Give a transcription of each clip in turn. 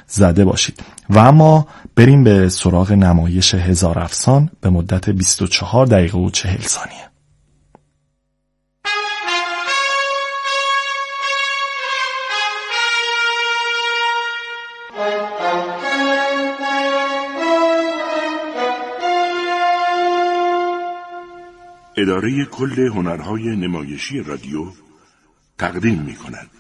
زده باشید. و اما بریم به سراغ نمایش هزار افسان به مدت 24 دقیقه و 40 ثانیه. اداره کل هنرهای نمایشی رادیو تقدیم می کند.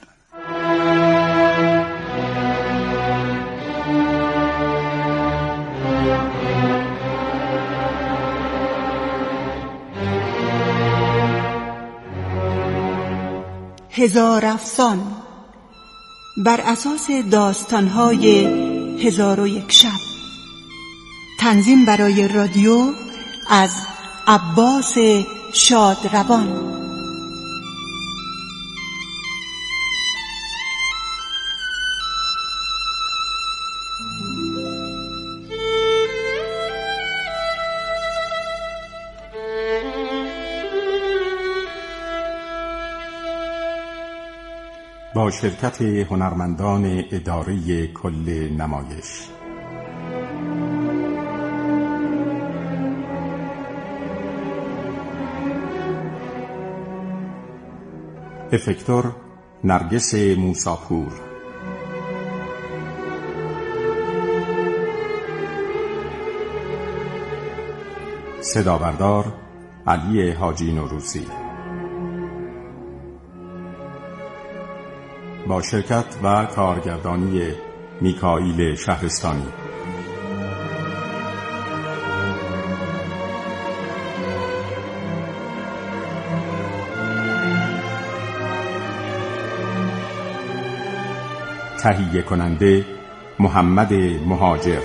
هزار افسان بر اساس داستان‌های 1001 شب. تنظیم برای رادیو از عباس شادروان. با شرکت هنرمندان اداره کل نمایش. افکتور نرگس موساپور، صدابردار علی حاجی نوروزی، با شرکت و کارگردانی میکائیل شهرستانی. تهیه کننده محمد مهاجر.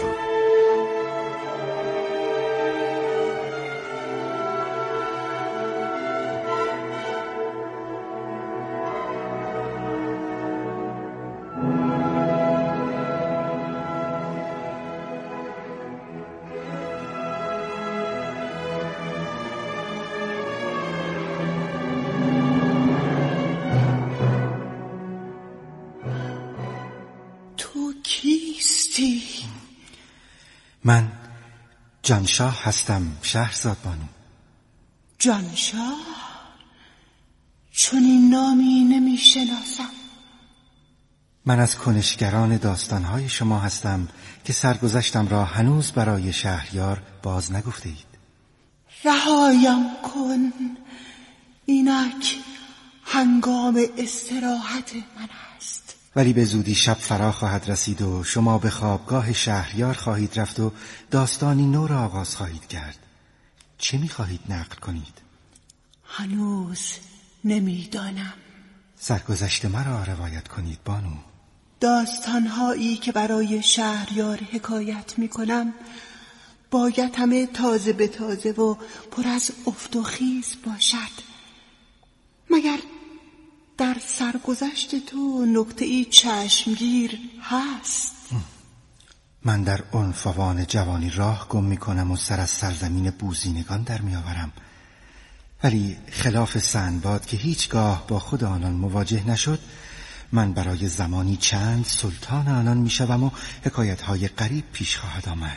من جانشاه هستم شهرزاد بانو. جانشاه؟ چون این نامی نمی شناسم. من از کنشگران داستانهای شما هستم که سرگذشتم را هنوز برای شهریار باز نگفته اید. رهایم کن، اینک هنگام استراحت من است. ولی به زودی شب فرا خواهد رسید و شما به خوابگاه شهریار خواهید رفت و داستانی نو را آغاز خواهید کرد. چه می‌خواهید نقل کنید؟ هنوز نمی‌دانم. سرگذشت مرا روایت کنید بانو. داستان‌هایی که برای شهریار حکایت می‌کنم باید همه تازه به تازه و پر از افت و خیز باشد. مگر در سرگذشت تو نکته‌ای چشمگیر هست؟ من در عنفوان جوانی راه گم می‌کنم و سر از سرزمین بوزینگان در می‌آورم، ولی خلاف سندباد که هیچگاه با خود آنان مواجه نشد، من برای زمانی چند سلطان آنان می‌شوم و حکایت‌های غریب پیش خواهد آمد.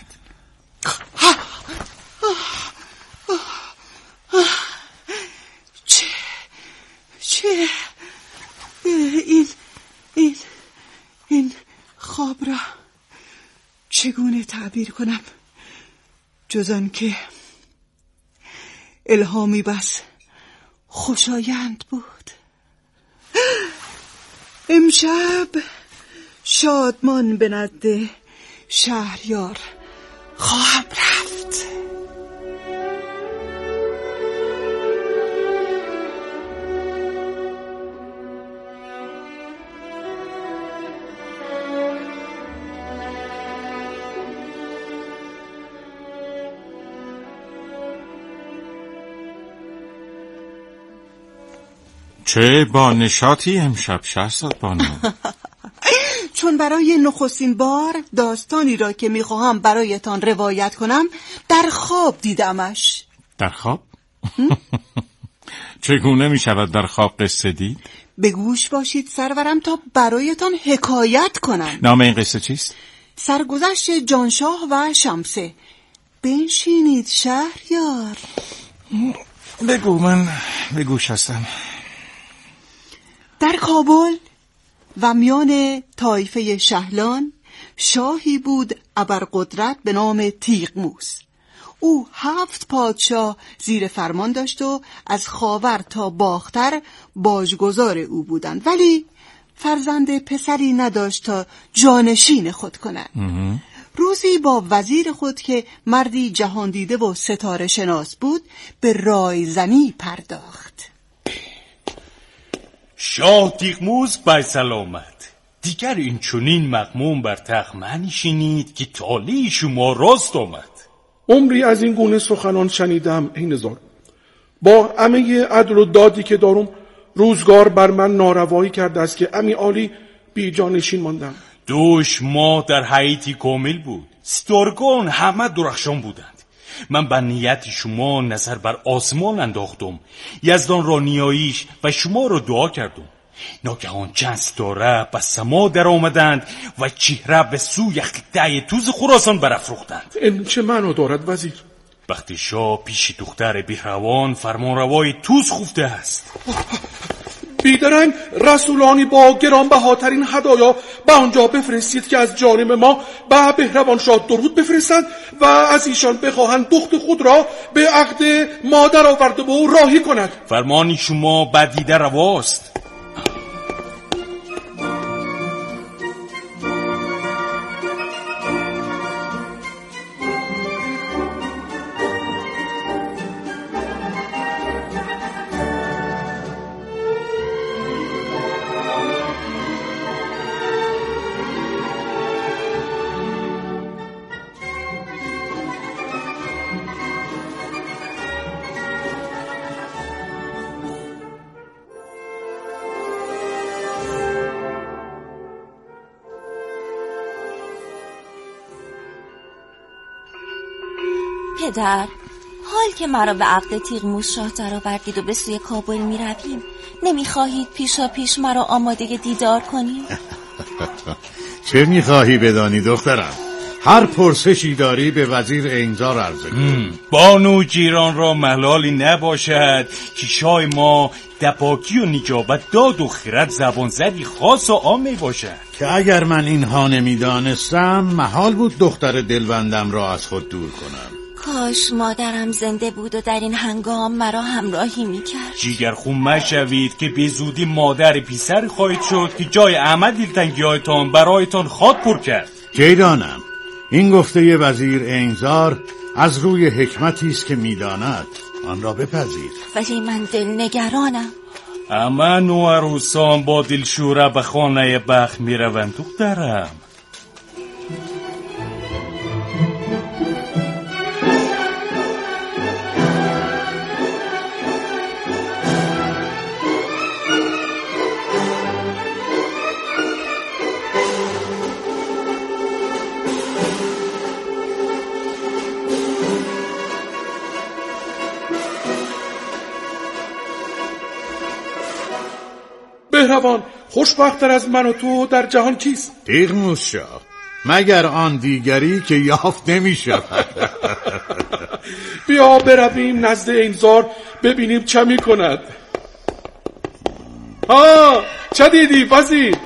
چه این خواب را چگونه تعبیر کنم جز آن که الهامی بس خوشایند بود. امشب شادمان به نزد شهریار خواهم رفت. چه با نشاطی امشب شهرزاد بانو. چون برای نخستین بار داستانی را که میخواهم برایتان روایت کنم در خواب دیدمش. در خواب؟ چگونه میشود در خواب قصه دید؟ به گوش باشید سرورم تا برایتان حکایت کنم. نام این قصه چیست؟ سرگذشت جانشاه و شمسه. بنشینید شهریار. بگو، من به گوش هستم. در کابل و میان طایفه شهلان شاهی بود ابرقدرت به نام تیغموس. او 7 پادشاه زیر فرمان داشت و از خاور تا باختر باجگذار او بودند، ولی فرزند پسری نداشت تا جانشین خود کند. روزی با وزیر خود که مردی جهان دیده و ستاره شناس بود به رایزنی پرداخت. شاه تیغموس بر سلامت. دیگر این چنین مغموم بر تخت منشینید که طالع شما راست آمد. عمری از این گونه سخنان شنیدم ای نزار. با همه عدل و دادی که دارم روزگار بر من ناروایی کرده است که امی عالی بی جانشین ماندم. دوش ما در حیاتی کامل بود. ستارگان همه درخشان بودند. من به نیت شما نظر بر آسمان انداختم، یزدان را نیایش و شما را دعا کردم. ناگهان چند ستاره به سما در آمدند و چهره به سوی خطه توز خراسان برافروختند. این چه معنی دارد وزیر؟ وقتی شاه پیش دختر بهروان فرمانروای توز خفته است. بیدرنگ رسولانی با گرانبهاترین هدایا به آنجا بفرستید که از جانب ما به بهروان شاه درود بفرستند و از ایشان بخواهند دخت خود را به عقد مادر آورده به او راهی کند. فرمانی شما بدیده رواست. پدر، حال که مرا به عقد تیغموس شاه درآوردید و به سوی کابل می رویم، نمیخواهید پیشا پیش مرا آماده دیدار کنید؟ چه میخواهی بدانی دخترم؟ هر پرسشی داری به وزیر اینزار عرضه کن. بانو جیران را ملالی نباشد که شاه ما دپاکی و نجابت داد و خرد زبان زدی خاص و عام باشد. که اگر من اینها نمیدانستم محال بود دختر دلبندم را از خود دور کنم. کاش مادرم زنده بود و در این هنگام مرا همراهی میکرد. جیگرخون مشوید که به زودی مادر پیسر خواهید شد که جای احمد دلتنگی‌هایتان برایتان خاک پر کرد. جیدانم، این گفته وزیر اینزار از روی حکمتی است که میداند، آن را بپذیر. ولی من دلنگرانم. اما نوعروسان با دلشوره به خانه بخت میروند دخترم. بهروان، خوشبخت‌تر از من و تو در جهان کیست؟ تیغموس شاه، مگر آن دیگری که یافت نمی‌شود. بیا برویم نزد اینزار ببینیم چه می‌کند. چه دیدی وزیر؟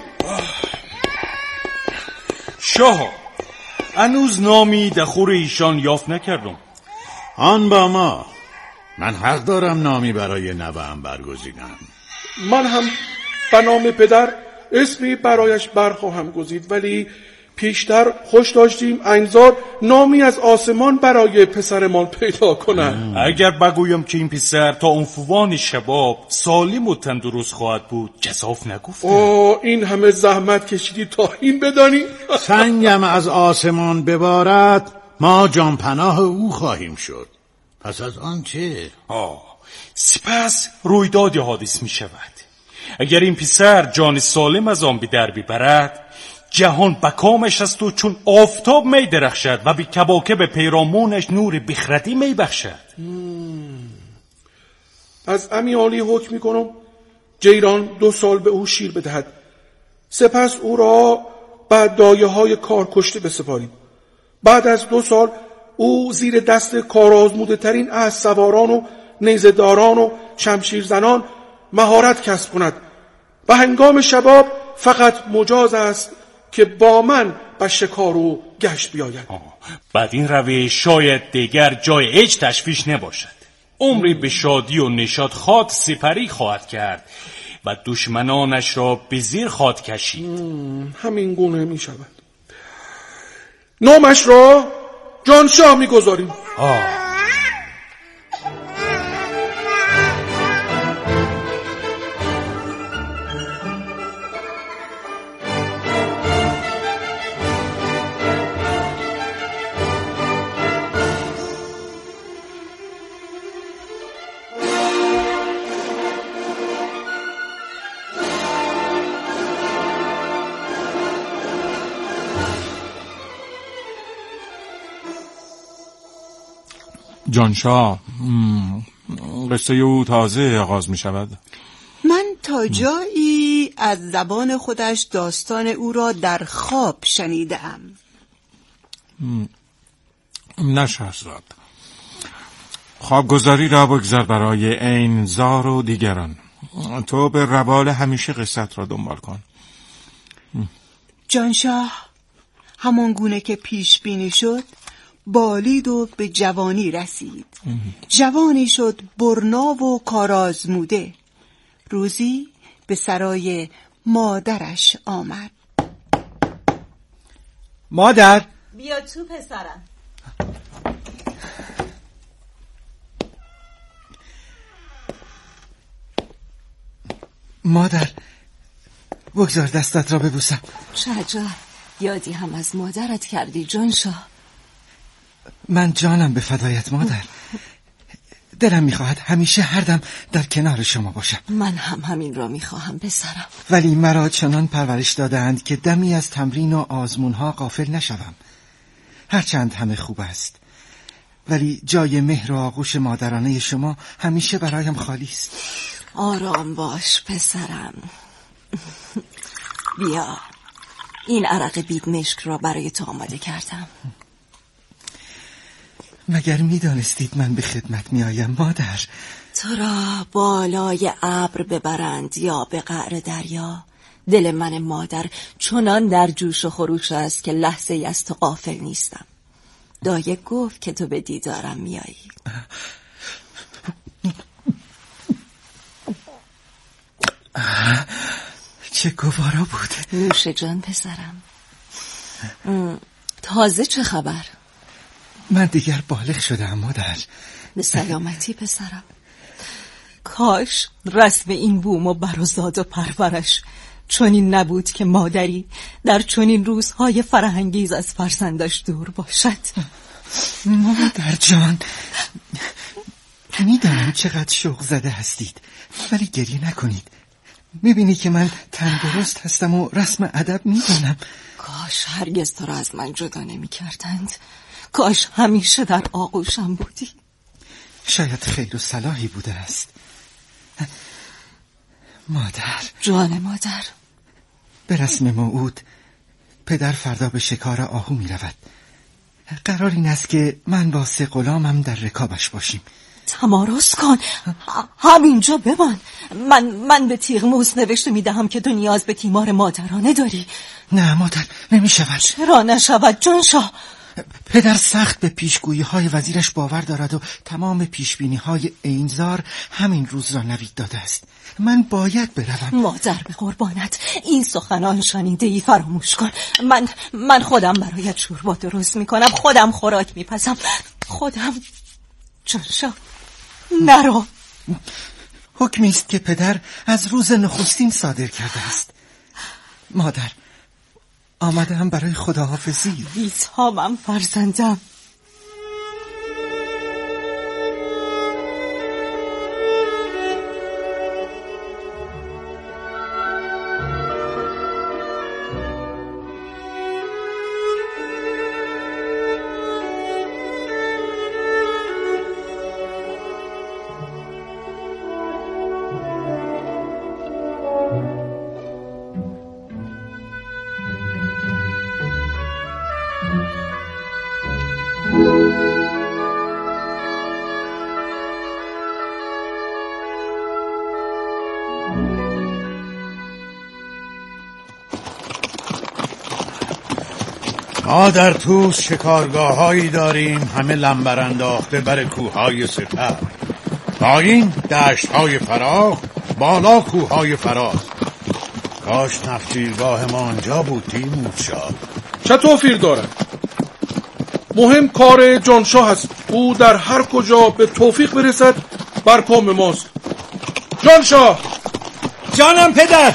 شاه، هنوز نامی دخور ایشان یافت نکردم. آن با ما، من حق دارم نامی برای نوه‌ام برگزینم. من هم به نام پدر اسمی برایش برخواهم گزید، ولی پیشتر خوش داشتیم اینزار نامی از آسمان برای پسرمان پیدا کنند. اگر بگویم که این پسر تا عنفوان شباب سالم و تندرست خواهد بود جزاف نگفته. این همه زحمت کشیدی تا این بدانی؟ سنگم از آسمان ببارد ما جان پناه او خواهیم شد. پس از آن چه؟ سپس رویداد حادث می شود. اگر این پسر جان سالم از آن به در ببرد، جهان به کامش است و چون آفتاب می درخشد و به کواکب پیرامونش نور بخردی می بخشد. از امی عالی حکم می کنم جیران 2 سال به او شیر بدهد، سپس او را به دایه‌های کار کشته بسپاریم. بعد از 2 سال او زیر دست کارآزموده ترین اسب سواران و نیزه‌داران و شمشیرزنان مهارت کسب کند و هنگام شباب فقط مجاز است که با من به شکار و گشت بیاید. بعد این روش شاید دیگر جای هیچ تشویش نباشد. عمری به شادی و نشاط خود سپری خواهد کرد و دشمنانش را به زیر خواهد کشید. همین گونه می شود. نامش را جانشاه می گذاریم. جانشاه، قصه او تازه آغاز می شود. من تا جایی از زبان خودش داستان او را در خواب شنیدم. نه شهرزاد، خوابگزاری را بگذار برای این زار و دیگران. تو به روال همیشه قصت را دنبال کن. جانشاه، همان گونه که پیش بینی شد بالید و به جوانی رسید. جوانی شد برنا و کارآزموده. روزی به سرای مادرش آمد. مادر، بیا تو پسرم. مادر، بگذار دستت را ببوسم. چه عجب، یادی هم از مادرت کردی جانشاه. من جانم به فدایت مادر. دلم میخواهد همیشه هر دم در کنار شما باشم. من هم همین را میخواهم پسرم. ولی مرا چنان پرورش دادند که دمی از تمرین و آزمونها غافل نشوم. هرچند همه خوب است، ولی جای مهر و آغوش مادرانه شما همیشه برایم خالی است. آرام باش پسرم. بیا، این عرق بید مشک را برای تو آماده کردم. مگر میدانستید من به خدمت میآیم مادر؟ تو را بالای ابر ببرند یا به قعر دریا، دل من مادر چنان در جوش و خروش است که لحظه ای از تو غافل نیستم. دایه گفت که تو به دیدارم میایی. چه گوارا بود. نوش جان پسرم. تازه چه خبر؟ من دیگر بالغ شدم مادر. به سلامتی پسرم. کاش رسم این بوم و برازاد و پرورش چنین نبود که مادری در چنین روزهای فرهنگیز از فرزندش دور باشد. مادر جان، میدانم چقدر شوق زده هستید، ولی گریه نکنید. میبینی که من تندرست هستم و رسم ادب میدانم. کاش هرگز تو را از من جدا نمی کردند. کاش همیشه در آغوشم بودی. شاید خیر و صلاحی بوده است. مادر، جان مادر، به رسم موعود پدر فردا به شکار آهو می رود. قرار این است که من با 3 غلامم در رکابش باشیم. تمارز کن، همینجا بمان. من به تیغموس نوشته می دهم که تو نیاز به تیمار مادرانه داری. نه مادر، نمی شود. چرا نشود جانشاه؟ پدر سخت به پیشگویی های وزیرش باور دارد و تمام پیشبینی های اینزار همین روز را نوید داده است. من باید بروم. مادر به قربانت، این سخنان شنیده ای فراموش کن. من خودم برایت شوربا درست میکنم، خودم خوراک میپزم، خودم. جانشاه نرو. حکمی است که پدر از روز نخستین صادر کرده است. مادر، آمده هم برای خداحافظی. بی‌تامم فرزندم. ما در طوس شکارگاه‌هایی داریم همه لنبر انداخته بر کوههای سپر، پایین دشت‌های فراخ، بالا کوههای فراز. کاش نخجیرگاه ما آنجا بود تیمورشاه. چه توفیر دارد؟ مهم کار جانشاه است. او در هر کجا به توفیق برسد بر کام ماست. جانشاه. جانم پدر.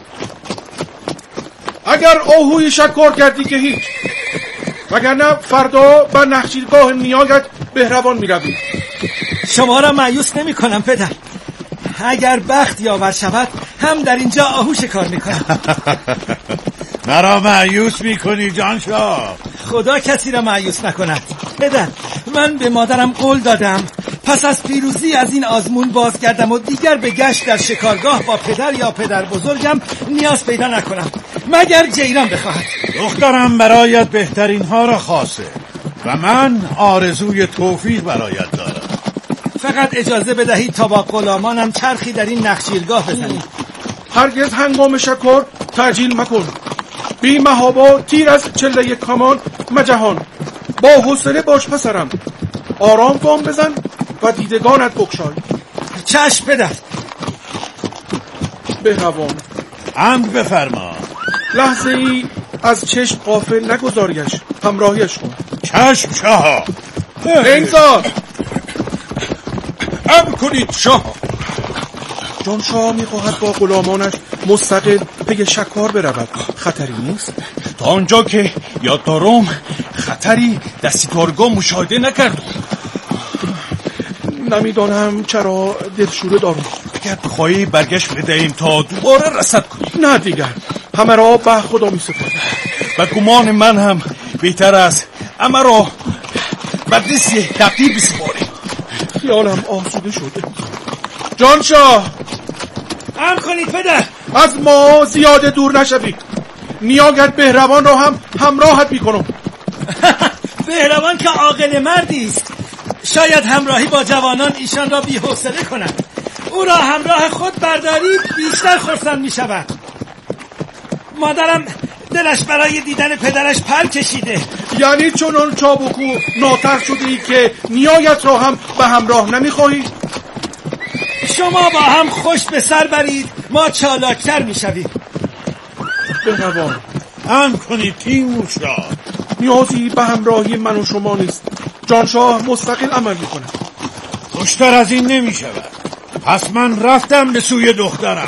اگر آهوی شکار کردی که هیچ، وگرنه فردا به نخجیرگاه نیایت بهروان می روی. شما را مایوس نمی کنم پدر. اگر بخت یاور شود هم در اینجا آهو شکار می کنم. مرا مایوس می کنی جانشاه؟ خدا کسی را مایوس نکند پدر. من به مادرم قول دادم پس از پیروزی از این آزمون باز کردم و دیگر به گشت در شکارگاه با پدر یا پدر بزرگم نیاز پیدا نکنم مگر جیران بخواهد. دخترم برایت بهترین ها را خواسته و من آرزوی توفیق برایت دارم. فقط اجازه بدهید تا با غلامانم چرخی در این نخجیرگاه بزنیم. هرگز هنگام شکار تعجیل مکن. بی محابا تیر از چله کمان مجهان. با حوصله باش پسرم. آرام گام بزن و دیدگانت بگشای. چشم پدر. بهروان. امر بفرما. لحظه ای از چشم غافل نگذاریش، همراهیش کن. چشم شاه. انگزار. امر کنید شاه. جان شاه میخواهد با غلامانش مستقل پی شکار برود. خطری نیست؟ تا آنجا که یاد دارم خطری در شکارگاه مشاهده نکردم. نمیدانم چرا دلشوره دارم. اگر بخواهی برگشت بدهیم تا دوباره رصد کنیم. نه دیگر، همه را به خدا می سپارم. و گمان من هم بهتر است همه را به دست تقدیر بسپاریم. خیالم آسوده شده. جانشاه. امر کنید پدر. از ما زیاده دور نشوید. نیاگت بهروان را هم همراهت میکنم. بهروان که عاقل مردی است. شاید همراهی با جوانان ایشان را بی‌حوصله کند. او را همراه خود بردارید بیشتر خرسند می شود. مادرم دلش برای دیدن پدرش پر کشیده. یعنی چنان چابکو ناتر شده ای که نیایت را هم به همراه نمیخواهی؟ شما با هم خوش به سر برید، ما چالاکتر می شویم. بهروان. امر کنید تیمورشاه. نیازی به همراهی من و شما نیست. جانشاه مستقل عمل میکنه. خوشتر از این نمی شود. پس من رفتم به سوی دخترم.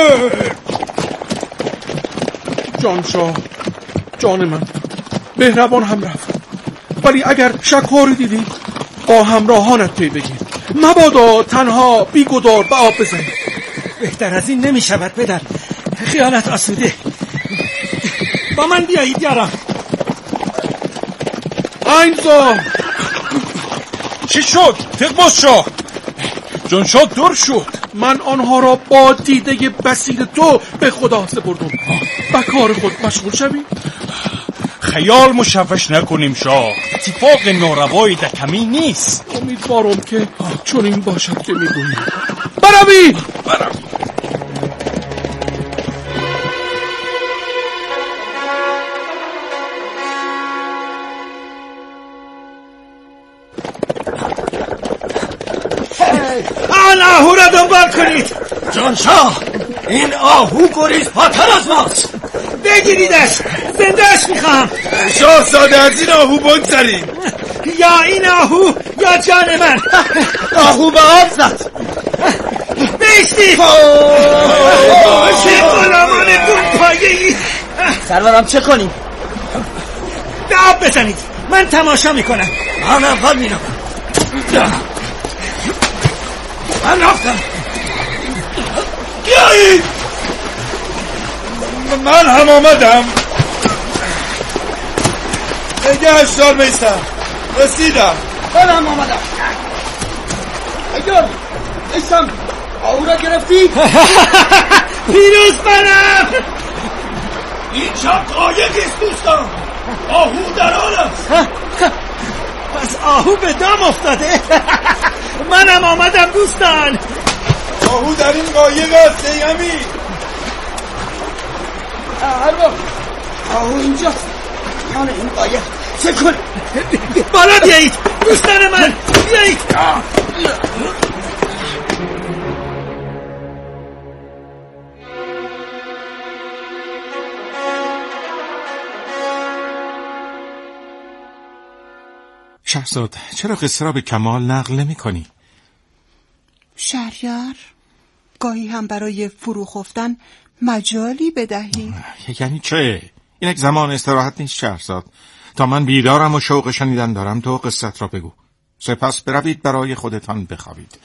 جانشاه، جان من، بهروان هم رفت. ولی اگر شکاری دیدی با همراهانت پی بگیر. مبادا تنها بیگدار به آب بزنی. بهتر از این نمی شود پدر. خیالت آسوده. با من بیایید یارم. اینجا چی شد؟ تقماس شاه. جانشاه دور شد. من آنها را با دیده بصیر تو به خدا سپردم. به کار خود مشغول شوی. خیال مشوش نکنیم شاه. اتفاق ناروایی در کمی نیست. امیدوارم که چون این باشد که میگویی. بروی. آن آهو را دنبال کنید. جانشاه، این آهو گریز پاتر از ماست. بگیریدش، زندهش میخوام. شاهزاده از این آهو بگذریم. یا این آهو یا جان من. آهو به آب زد. بیستی. چه غلامان دون پایه‌ای. سرورم چه کنیم؟ آب بزنید، من تماشا میکنم. من اول میرم. من رفتم. بیایید. من هم آمدم. نگهش دار میستم. رسیدم. من هم آمدم. اگر ایستم آهو را گرفتی؟ پیروز منم. این چه قایقی است دوستان. آهو در حال آهو به دام افتاده. منم آمدم دوستان. آهو در این قایق است یمی. آهو اینجاست. میان این قایق سکون. بالا بیایید دوستان من، بیایید. شهرزاد، چرا قصه را به کمال نقل نمی کنی؟ شهریار، گاهی هم برای فرو خفتن مجالی بدهی. یعنی چه؟ اینک زمان استراحت نیست شهرزاد. تا من بیدارم و شوق شنیدن دارم تو قصت را بگو، سپس بروید برای خودتان بخوابید.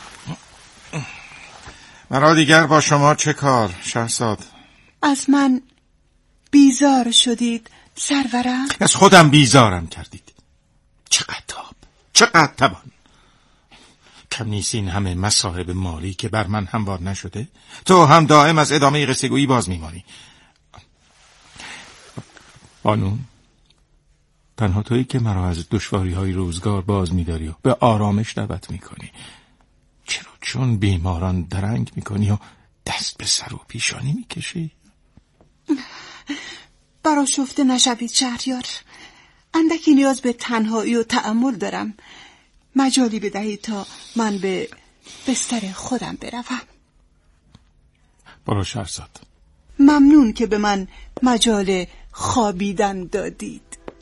مرا دیگر با شما چه کار شهرزاد؟ از من بیزار شدید سرورم؟ از خودم بیزارم کردید. چقدر تاب، چقدر توان. کم نیست این همه مصائب مالی که بر من هموار نشده؟ تو هم دائم از ادامه قصه گویی باز میمانی. بانو، تنها تویی که مرا از دشواری های روزگار باز می‌داری و به آرامش دعوت می‌کنی. چرا چون بیماران درنگ می‌کنی و دست به سر و پیشانی می‌کشی؟ برآشفته نشوید شهریار. اندکی نیاز به تنهایی و تأمل دارم. مجالی بدهید تا من به بستر خودم بروم. برو شهرزاد. ممنون که به من مجال خوابیدن دادید.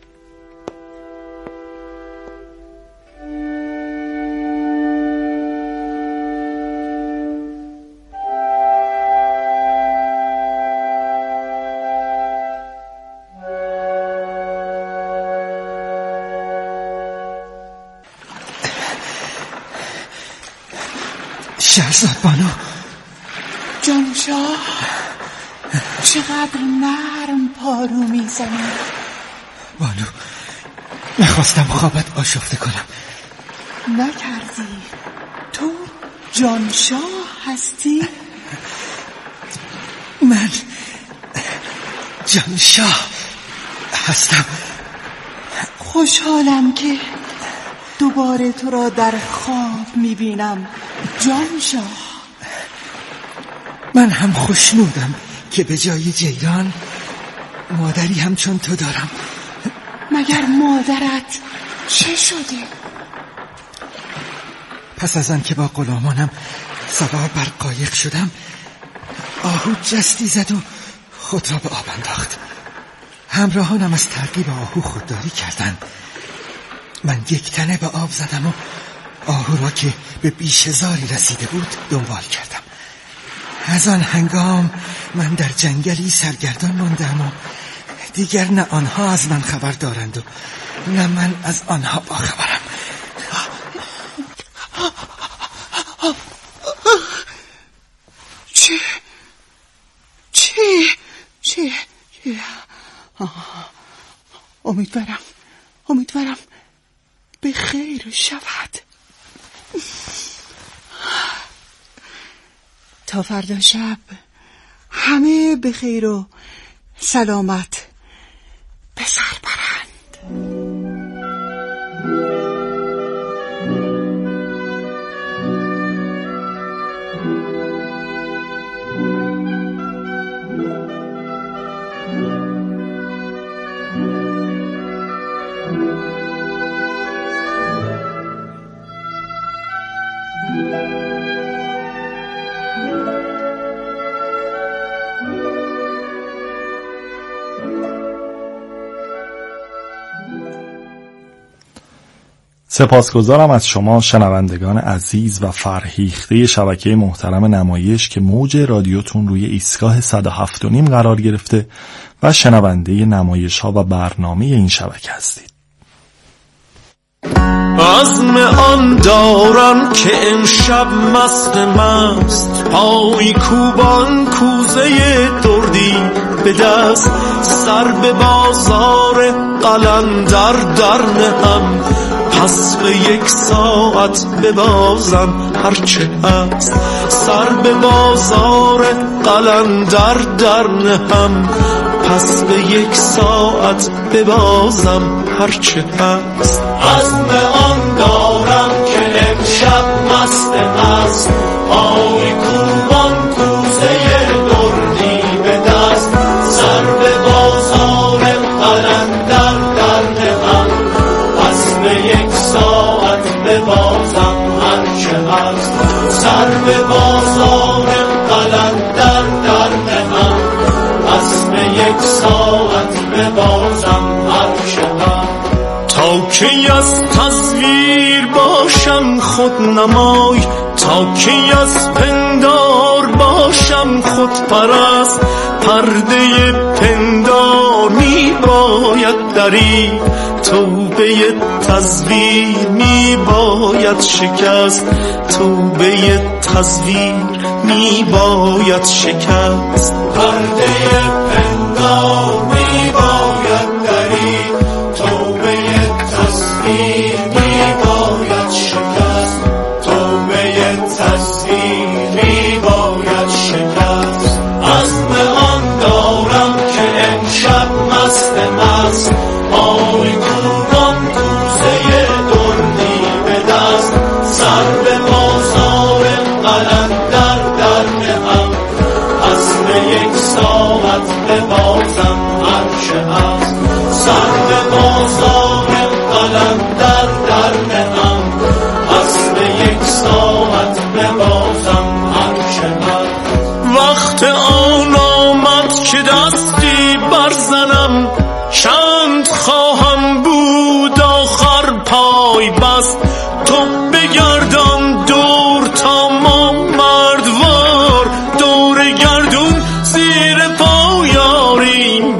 شهرزاد بانو. جانشاه، چقدر نرم پارو میزنی. بانو، نخواستم خوابت آشفته کنم. نکردی. تو جانشاه هستی؟ من جانشاه هستم. خوشحالم که دوباره تو را در خواب میبینم جانشاه. من هم خوشنودم که به جای جیران مادری همچون تو دارم. مگر مادرت چه شده؟ پس از آن که با غلامانم سوار بر قایق شدم، آهو جستی زد و خود را به آب انداخت. همراهانم از ترغیب آهو خودداری کردند. من یک تنه به آب زدم و آهو را که به بیشهزاری رسیده بود دنبال کردم. از آن هنگام من در جنگلی سرگردان ماندم و دیگر نه آنها از من خبر دارند و نه من از آنها باخبرم. چه امیدوارم به خیر شود. تا فردا شب همه به خیر و سلامت به سر برند. سپاسگزارم از شما شنوندگان عزیز و فرهیخته شبکه محترم نمایش که موج رادیوتون روی ایستگاه 107.5 قرار گرفته و شنونده نمایش ها و برنامه این شبکه هستید. عزم آن دارم که امشب مست پای کوبان کوزه دردی به دست، سر به بازار قلندر در نهم، پس به 1 ساعت ببازم هرچه هست. سر به بازار قلندر در نهم، پس به 1 ساعت ببازم هرچه هست. عزم آن دارم که امشب مست پای کوبان کوزه دردی به دست، سر به بازار قلندر در نهم، پس به یک ساعت ببازم هرچه هست. سر به بازار قلندر در نهم، پس به یک ساعت ببازم هرچه هست. تا کی از تصویر باشم خود نمای، تا کی از پندار باشم خود پرست. پرده پندار می باید درید، توبه تصویر می باید شکست. توبه تصویر می باید شکست. پرده پندار می باید درید، توبه تصویر می باید شکست. توبه تصویر می باید شکست. عزم آن دارم که امشب مست پای کوبان کوزه دردی به دست، سر به بازار قلندر در نهم، پس به یک ساعت ببازم هرچه هست. سر به بازار قلندر در نهم، پس به یک ساعت ببازم هرچه هست. وقت آن آمد که دستی برزنم، چند خواهم بود آخر پای بست. تو بگردان دور تا ما مردوار، دور گردون زیر پا یاریم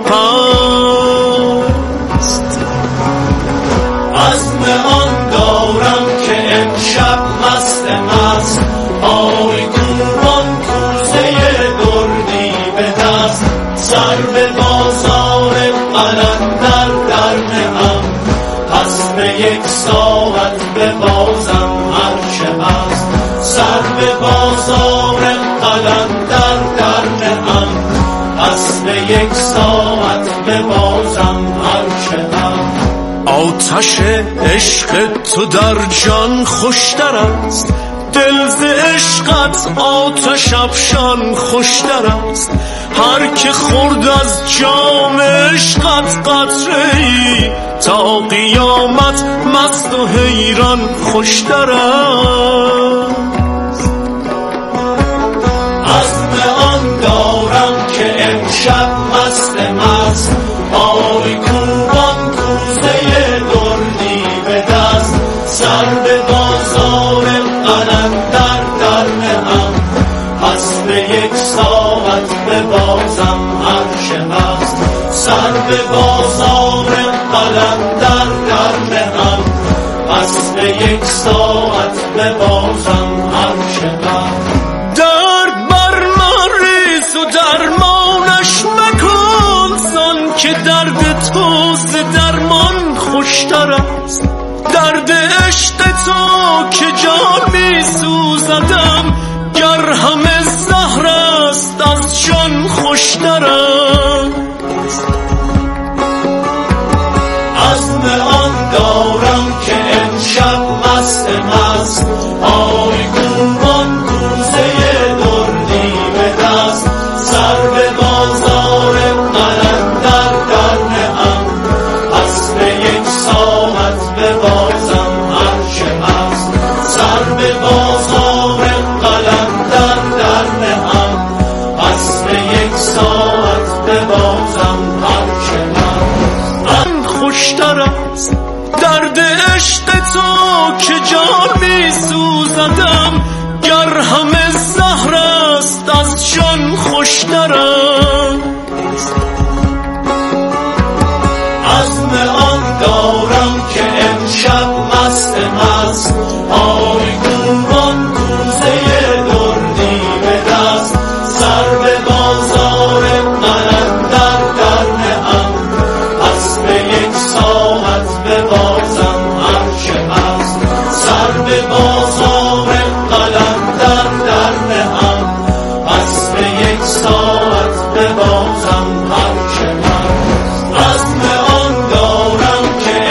پست. عزم آن دارم که امشب مست پای کوبان کوزه دردی به دست، سر به بازار قلندر در نهم، پس به یک ساعت ببازم هرچه هست. سر به بازار قلندر در نهم، پس به یک ساعت ببازم هرچه هست. آتش عشق تو در جان خوشتر است، دل ز عشقت آتش افشان خوشتر است. هر که خورد از جام عشقت قطره‌ای، تا قیامت مست و حیران خوشتر است. عزم آن دارم که امشب مست پای کوبان کوزه دردی به دست، سر به بازار قلندر در نهم، پس به یک ساعت ببازم هرچه هست. سر به بازار قلندر در نهم، پس به یک ساعت ببازم هرچه هست. درد بر من ریز و درمانش مکن، زان که درد تو ز درمان خوشتر است. درد عشق تو که جان می سوزدم، گر همه زهر است از جان خوشتر است. عزم آن دارم که امشب مست پای کوبان کوزه دردی به دست، سر به بازار قلندر در نهم، پس به یک ساعت ببازم هرچه هست. سر به بازار قلندر در نهم، پس به یک ساعت ببازم هرچه هست. خوشتر است درد عشق تو که جان می سوزدم، گر همه زهر است از جان خوشتر است. عزم آن دارم که امشب مست پای کوبان کوزه دردی به دست، سر به بازار قلندر در نهم، پس به یک ساعت ببازم